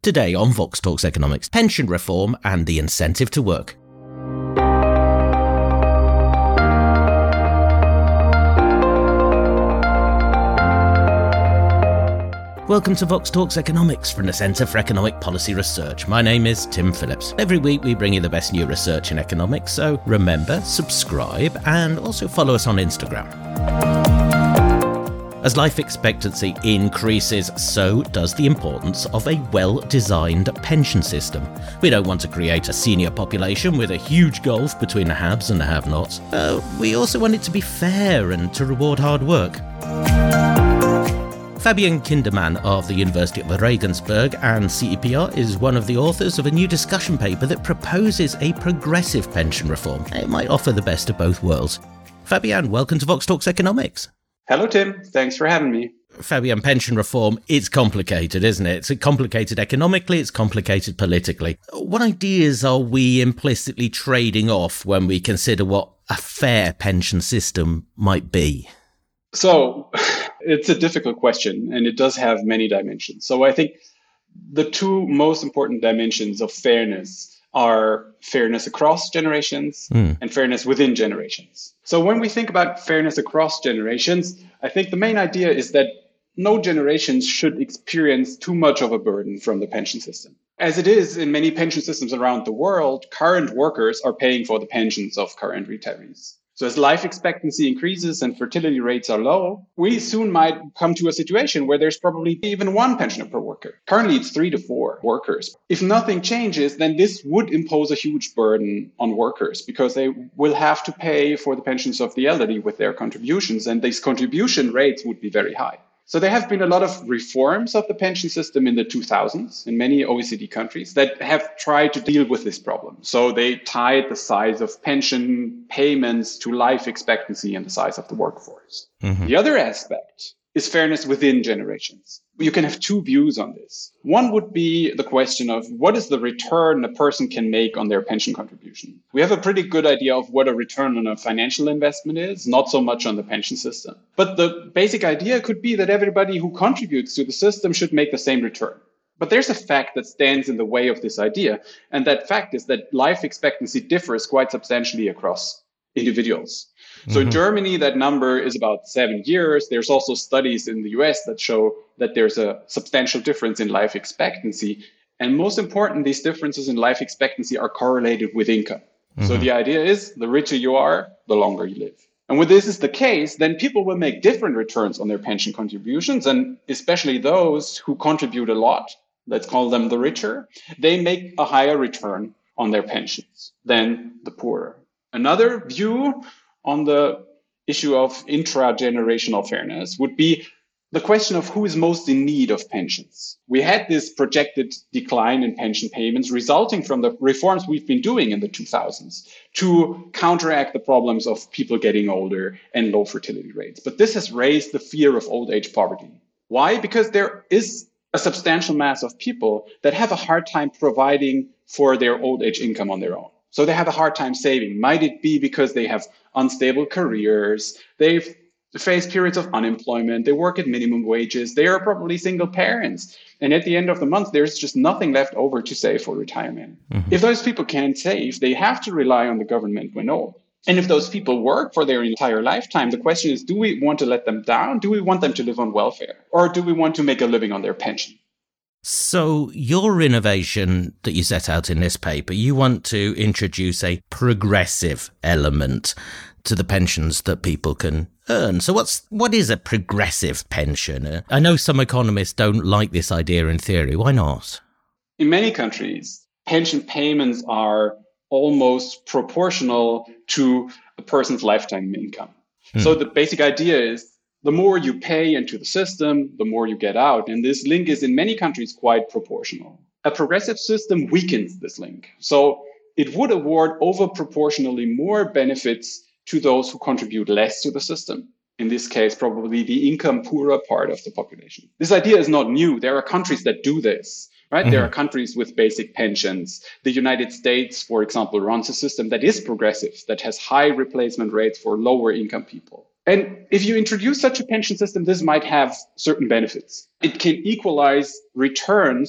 Today on Vox Talks Economics, pension reform and the incentive to work. Welcome to Vox Talks Economics from the Centre for Economic Policy Research. My name is Tim Phillips. Every week we bring you the best new research in economics, so remember, subscribe and also follow us on Instagram. As life expectancy increases, so does the importance of a well-designed pension system. We don't want to create a senior population with a huge gulf between the haves and the have-nots. We also want it to be fair and to reward hard work. Fabian Kindermann of the University of Regensburg and CEPR is one of the authors of a new discussion paper that proposes a progressive pension reform. It might offer the best of both worlds. Fabian, welcome to Vox Talks Economics. Hello, Tim. Thanks for having me. Fabian, pension reform, it's complicated, isn't it? It's complicated economically, it's complicated politically. What ideas are we implicitly trading off when we consider what a fair pension system might be? So, it's a difficult question, and it does have many dimensions. So I think the two most important dimensions of fairness are fairness across generations and fairness within generations. So when we think about fairness across generations, I think the main idea is that no generations should experience too much of a burden from the pension system. As it is in many pension systems around the world, current workers are paying for the pensions of current retirees. So as life expectancy increases and fertility rates are low, we soon might come to a situation where there's probably even one pensioner per worker. Currently, it's 3 to 4 workers. If nothing changes, then this would impose a huge burden on workers because they will have to pay for the pensions of the elderly with their contributions, and these contribution rates would be very high. So there have been a lot of reforms of the pension system in the 2000s in many OECD countries that have tried to deal with this problem. So they tied the size of pension payments to life expectancy and the size of the workforce. The other aspect is fairness within generations. You can have two views on this. One would be the question of what is the return a person can make on their pension contribution. We have a pretty good idea of what a return on a financial investment is, not so much on the pension system. But the basic idea could be that everybody who contributes to the system should make the same return. But there's a fact that stands in the way of this idea, and that fact is that life expectancy differs quite substantially across individuals. So in Germany, that number is about 7 years. There's also studies in the US that show that there's a substantial difference in life expectancy. And most important, these differences in life expectancy are correlated with income. So the idea is the richer you are, the longer you live. And when this is the case, then people will make different returns on their pension contributions. And especially those who contribute a lot, let's call them the richer, they make a higher return on their pensions than the poorer. Another view on the issue of intra-generational fairness would be the question of who is most in need of pensions. We had this projected decline in pension payments resulting from the reforms we've been doing in the 2000s to counteract the problems of people getting older and low fertility rates. But this has raised the fear of old age poverty. Why? Because there is a substantial mass of people that have a hard time providing for their old age income on their own. So they have a hard time saving. Might it be because they have unstable careers, they've faced periods of unemployment, they work at minimum wages, they are probably single parents. And at the end of the month, there's just nothing left over to save for retirement. If those people can't save, they have to rely on the government when old. And if those people work for their entire lifetime, the question is, do we want to let them down? Do we want them to live on welfare? Or do we want to make a living on their pension? So your innovation that you set out in this paper, you want to introduce a progressive element to the pensions that people can earn. So what is a progressive pension? I know some economists don't like this idea in theory. Why not? In many countries, pension payments are almost proportional to a person's lifetime income. So the basic idea is the more you pay into the system, the more you get out. And this link is in many countries quite proportional. A progressive system weakens this link. So it would award over proportionally more benefits to those who contribute less to the system. In this case, probably the income poorer part of the population. This idea is not new. There are countries that do this, right? There are countries with basic pensions. The United States, for example, runs a system that is progressive, that has high replacement rates for lower income people. And if you introduce such a pension system, this might have certain benefits. It can equalize returns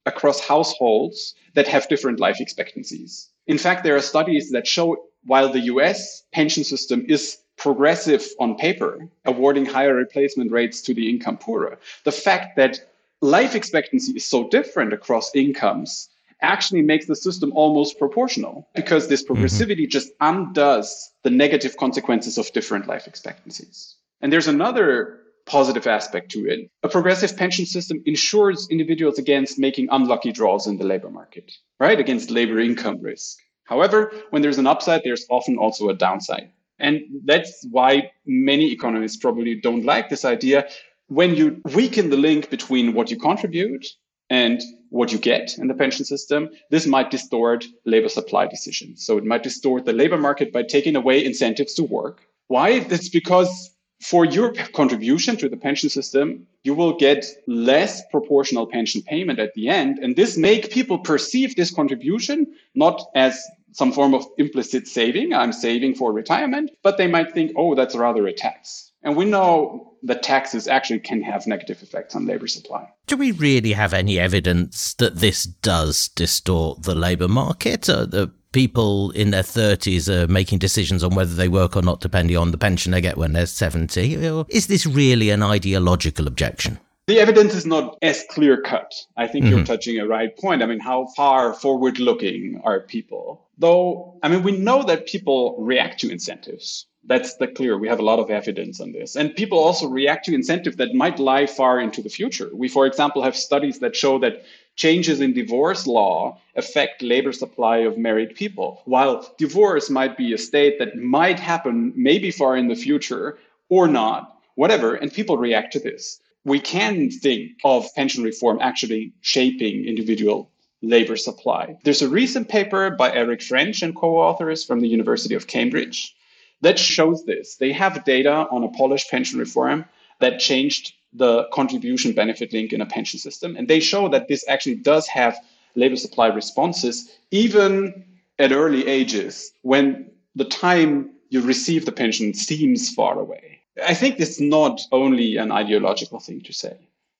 across households that have different life expectancies. In fact, there are studies that show while the US pension system is progressive on paper, awarding higher replacement rates to the income poorer, the fact that life expectancy is so different across incomes actually makes the system almost proportional, because this progressivity just undoes the negative consequences of different life expectancies. And there's another positive aspect to it. A progressive pension system insures individuals against making unlucky draws in the labor market, right? Against labor income risk. However, when there's an upside, there's often also a downside. And that's why many economists probably don't like this idea. When you weaken the link between what you contribute and what you get in the pension system, this might distort labor supply decisions. So it might distort the labor market by taking away incentives to work. Why? It's because for your contribution to the pension system, you will get less proportional pension payment at the end. And this make people perceive this contribution not as some form of implicit saving, I'm saving for retirement, but they might think, oh, that's rather a tax. And we know that taxes actually can have negative effects on labor supply. Do we really have any evidence that this does distort the labour market? The people in their 30s are making decisions on whether they work or not depending on the pension they get when they're 70? Or is this really an ideological objection? The evidence is not as clear-cut. I think you're touching a right point. I mean, how far forward-looking are people? Though, I mean, we know that people react to incentives. That's clear. We have a lot of evidence on this. And people also react to incentives that might lie far into the future. We, for example, have studies that show that changes in divorce law affect labor supply of married people, while divorce might be a state that might happen maybe far in the future or not, whatever, and people react to this. We can think of pension reform actually shaping individual labor supply. There's a recent paper by Eric French and co-authors from the University of Cambridge that shows this. They have data on a Polish pension reform that changed the contribution benefit link in a pension system. And they show that this actually does have labor supply responses, even at early ages, when the time you receive the pension seems far away. I think it's not only an ideological thing to say.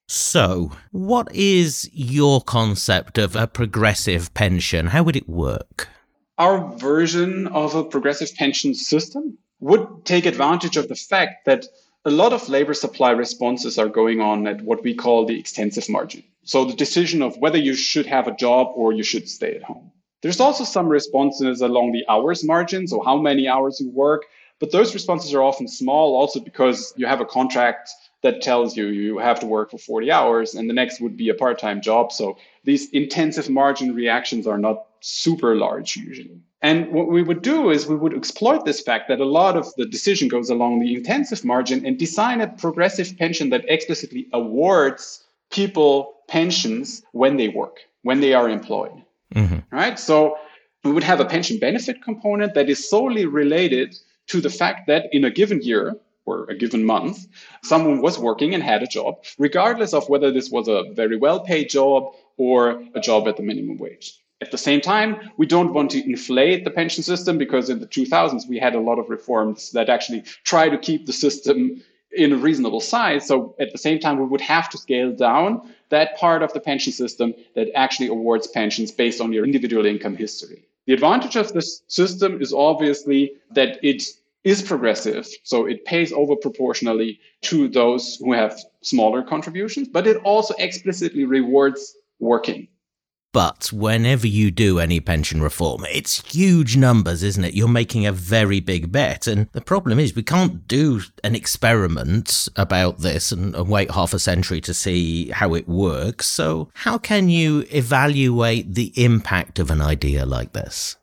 So, what is your concept of a progressive pension? How would it work? Our version of a progressive pension system would take advantage of the fact that a lot of labor supply responses are going on at what we call the extensive margin. So the decision of whether you should have a job or you should stay at home. There's also some responses along the hours margin, so how many hours you work. But those responses are often small also because you have a contract that tells you have to work for 40 hours and the next would be a part-time job. So these intensive margin reactions are not super large usually. And what we would do is we would exploit this fact that a lot of the decision goes along the intensive margin and design a progressive pension that explicitly awards people pensions when they work, when they are employed. Right? So we would have a pension benefit component that is solely related to the fact that in a given year or a given month, someone was working and had a job, regardless of whether this was a very well-paid job or a job at the minimum wage. At the same time, we don't want to inflate the pension system because in the 2000s, we had a lot of reforms that actually try to keep the system in a reasonable size. So at the same time, we would have to scale down that part of the pension system that actually awards pensions based on your individual income history. The advantage of this system is obviously that it is progressive, so it pays over proportionally to those who have smaller contributions, but it also explicitly rewards working. But whenever you do any pension reform, it's huge numbers, isn't it? You're making a very big bet. And the problem is we can't do an experiment about this and wait half a century to see how it works. So how can you evaluate the impact of an idea like this?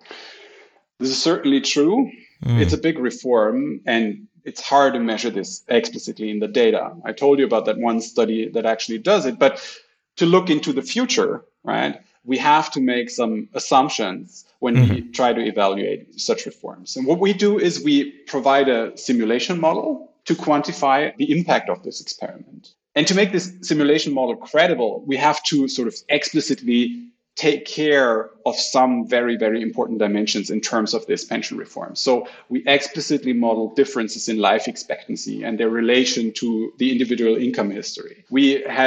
This is certainly true. It's a big reform and it's hard to measure this explicitly in the data. I told you about that one study that actually does it, but to look into the future, right, we have to make some assumptions when we try to evaluate such reforms. And what we do is we provide a simulation model to quantify the impact of this experiment. And to make this simulation model credible, we have to sort of explicitly take care of some very, very important dimensions in terms of this pension reform. So we explicitly model differences in life expectancy and their relation to the individual income history. We have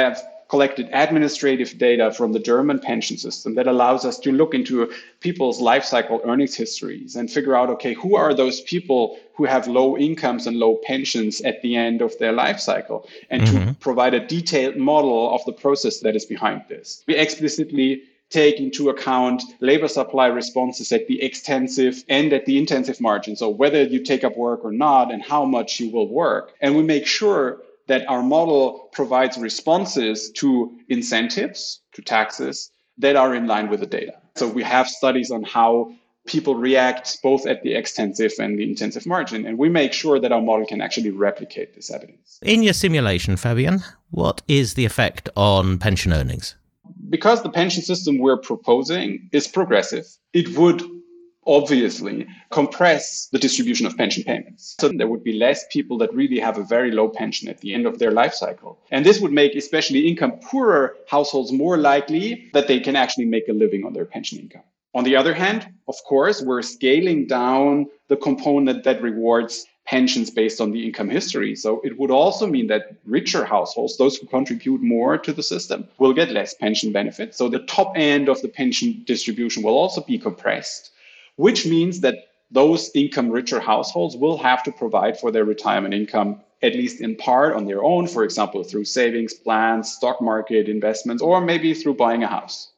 collected administrative data from the German pension system that allows us to look into people's life cycle earnings histories and figure out, okay, who are those people who have low incomes and low pensions at the end of their life cycle, and to provide a detailed model of the process that is behind this. We explicitly take into account labor supply responses at the extensive and at the intensive margin. So whether you take up work or not and how much you will work. And we make sure that our model provides responses to incentives, to taxes that are in line with the data. So we have studies on how people react both at the extensive and the intensive margin. And we make sure that our model can actually replicate this evidence. In your simulation, Fabian, what is the effect on pension earnings? Because the pension system we're proposing is progressive, it would obviously compress the distribution of pension payments. So there would be less people that really have a very low pension at the end of their life cycle. And this would make especially income poorer households more likely that they can actually make a living on their pension income. On the other hand, of course, we're scaling down the component that rewards pensions based on the income history. So it would also mean that richer households, those who contribute more to the system, will get less pension benefits. So the top end of the pension distribution will also be compressed, which means that those income richer households will have to provide for their retirement income, at least in part on their own, for example, through savings plans, stock market investments, or maybe through buying a house.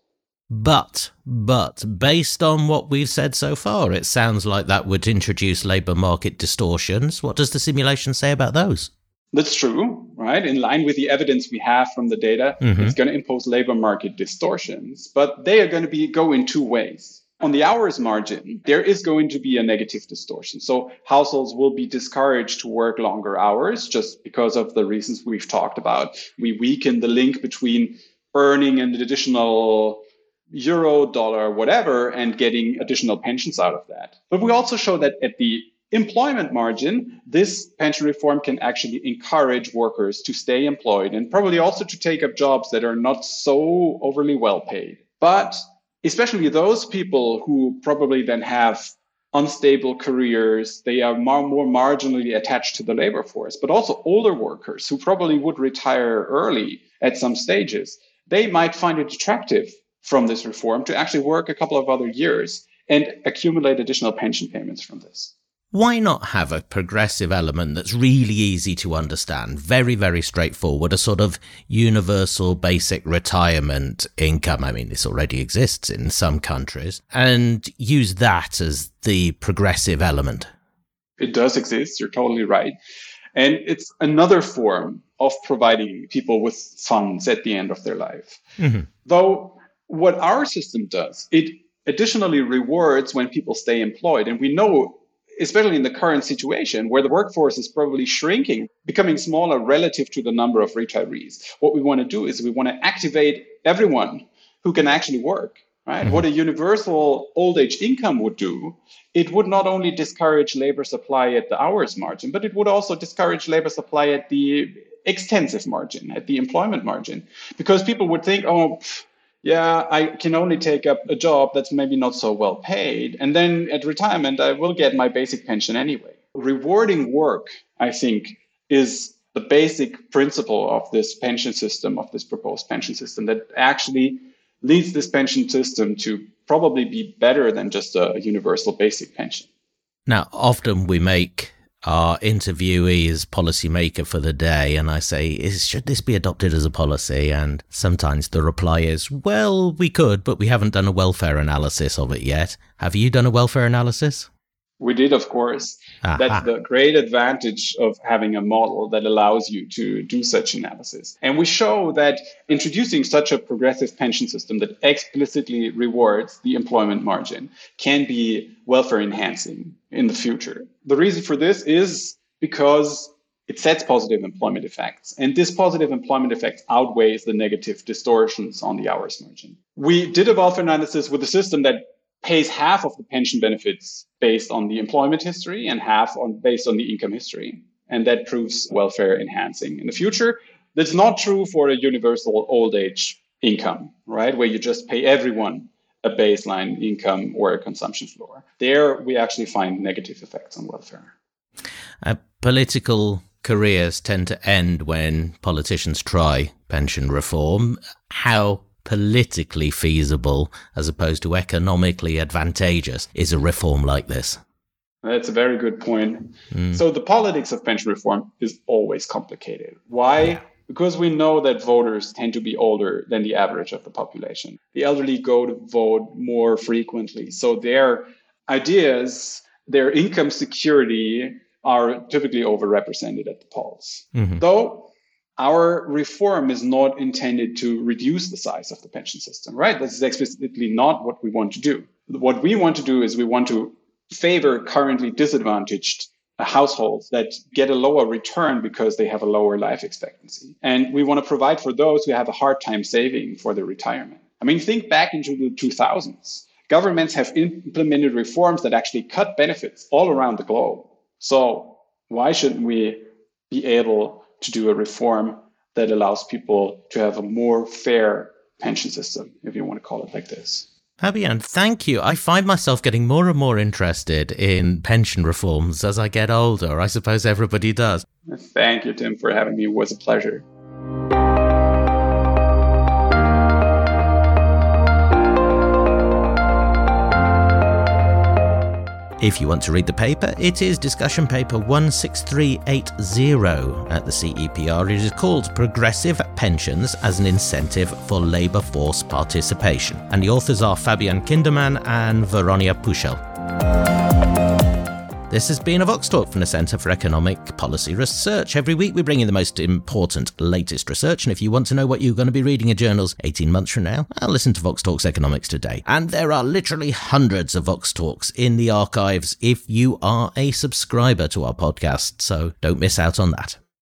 But based on what we've said so far, it sounds like that would introduce labour market distortions. What does the simulation say about those? That's true, right? In line with the evidence we have from the data, it's going to impose labour market distortions, but they are going to go in two ways. On the hours margin, there is going to be a negative distortion. So households will be discouraged to work longer hours just because of the reasons we've talked about. We weaken the link between earning an additional euro, dollar, whatever, and getting additional pensions out of that. But we also show that at the employment margin, this pension reform can actually encourage workers to stay employed and probably also to take up jobs that are not so overly well paid. But especially those people who probably then have unstable careers, they are more marginally attached to the labor force, but also older workers who probably would retire early at some stages, they might find it attractive from this reform to actually work a couple of other years and accumulate additional pension payments from this. Why not have a progressive element that's really easy to understand, very, very straightforward, a sort of universal basic retirement income? I mean, this already exists in some countries, and use that as the progressive element. It does exist, you're totally right. And it's another form of providing people with funds at the end of their life. Though what our system does, it additionally rewards when people stay employed. And we know, especially in the current situation where the workforce is probably shrinking, becoming smaller relative to the number of retirees, what we want to do is we want to activate everyone who can actually work. Right? What a universal old age income would do, it would not only discourage labor supply at the hours margin, but it would also discourage labor supply at the extensive margin, at the employment margin, because people would think, yeah, I can only take up a job that's maybe not so well paid. And then at retirement, I will get my basic pension anyway. Rewarding work, I think, is the basic principle of this pension system, of this proposed pension system, that actually leads this pension system to probably be better than just a universal basic pension. Now, often we make our interviewee as policymaker for the day, and I say, should this be adopted as a policy? And sometimes the reply is, well, we could, but we haven't done a welfare analysis of it yet. Have you done a welfare analysis? We did, of course. That's the great advantage of having a model that allows you to do such analysis. And we show that introducing such a progressive pension system that explicitly rewards the employment margin can be welfare enhancing in the future. The reason for this is because it sets positive employment effects. And this positive employment effect outweighs the negative distortions on the hours margin. We did a welfare analysis with a system that pays half of the pension benefits based on the employment history and half based on the income history. And that proves welfare enhancing in the future. That's not true for a universal old age income, right? Where you just pay everyone a baseline income or a consumption floor. There, we actually find negative effects on welfare. Political careers tend to end when politicians try pension reform. How politically feasible, as opposed to economically advantageous, is a reform like this? That's a very good point. So the politics of pension reform is always complicated. Why? Yeah. Because we know that voters tend to be older than the average of the population. The elderly go to vote more frequently. So their ideas, their income security are typically overrepresented at the polls. Though our reform is not intended to reduce the size of the pension system, right? This is explicitly not what we want to do. What we want to do is we want to favor currently disadvantaged households that get a lower return because they have a lower life expectancy. And we want to provide for those who have a hard time saving for their retirement. I mean, think back into the 2000s. Governments have implemented reforms that actually cut benefits all around the globe. So why shouldn't we be able to do a reform that allows people to have a more fair pension system, if you want to call it like this? Fabian, thank you. I find myself getting more and more interested in pension reforms as I get older. I suppose everybody does. Thank you, Tim, for having me. It was a pleasure. If you want to read the paper, it is discussion paper 16380 at the CEPR. It is called Progressive Pensions as an Incentive for Labour Force Participation. And the authors are Fabian Kindermann and Veronia Puschel. This has been a Vox Talk from the Centre for Economic Policy Research. Every week we bring you the most important, latest research, and if you want to know what you're going to be reading in journals 18 months from now, I'll listen to Vox Talks Economics Today. And there are literally hundreds of Vox Talks in the archives if you are a subscriber to our podcast, so don't miss out on that.